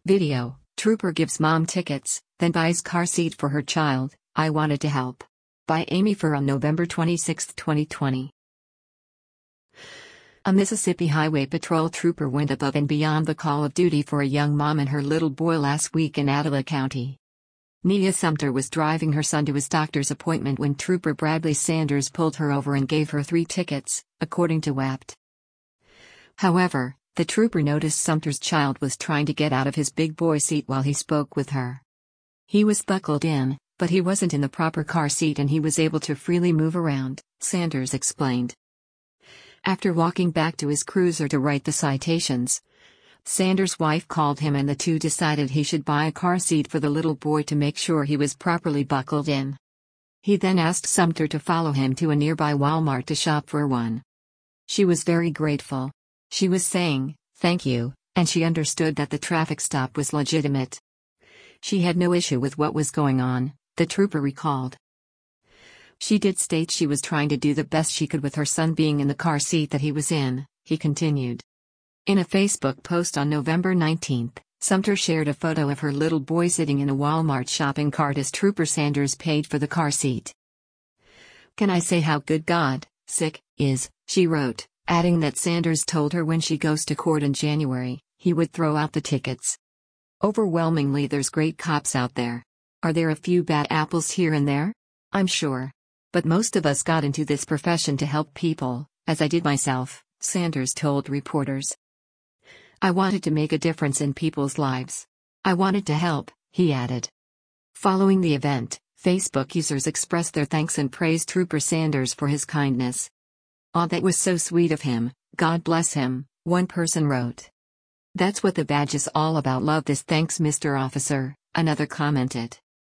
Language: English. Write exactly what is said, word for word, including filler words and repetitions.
Video: Trooper gives mom tickets, then buys car seat for her child. I wanted to help. By Amy Furr on November twenty-sixth, twenty twenty. A Mississippi Highway Patrol trooper went above and beyond the call of duty for a young mom and her little boy last week in Adela County. Nia Sumter was driving her son to his doctor's appointment when Trooper Bradley Sanders pulled her over and gave her three tickets, according to W A P T. However, the trooper noticed Sumter's child was trying to get out of his big boy seat while he spoke with her. He was buckled in, but he wasn't in the proper car seat and he was able to freely move around, Sanders explained. After walking back to his cruiser to write the citations, Sanders' wife called him and the two decided he should buy a car seat for the little boy to make sure he was properly buckled in. He then asked Sumter to follow him to a nearby Walmart to shop for one. She was very grateful. She was saying, "Thank you," and she understood that the traffic stop was legitimate. She had no issue with what was going on, the trooper recalled. She did state she was trying to do the best she could with her son being in the car seat that he was in, he continued. In a Facebook post on November nineteenth, Sumter shared a photo of her little boy sitting in a Walmart shopping cart as Trooper Sanders paid for the car seat. "Can I say how good God, sick, is," she wrote, adding that Sanders told her when she goes to court in January, he would throw out the tickets. "Overwhelmingly there's great cops out there. Are there a few bad apples here and there? I'm sure. But most of us got into this profession to help people, as I did myself," Sanders told reporters. "I wanted to make a difference in people's lives. I wanted to help," he added. Following the event, Facebook users expressed their thanks and praised Trooper Sanders for his kindness. "Aw, that was so sweet of him, God bless him," one person wrote. "That's what the badge is all about, love this, thanks Mister Officer," another commented.